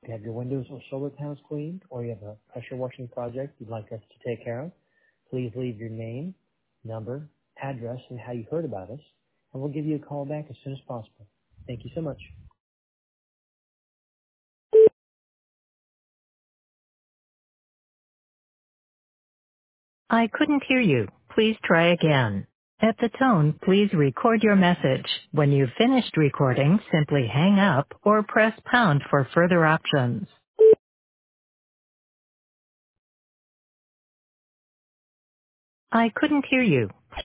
you have your windows or solar panels cleaned, or you have a pressure washing project you'd like us to take care of, please leave your name, number, address, and how you heard about us, and we'll give you a call back as soon as possible. Thank you so much. I couldn't hear you. Please try again. At the tone, please record your message. When you've finished recording, simply hang up or press pound for further options. I couldn't hear you.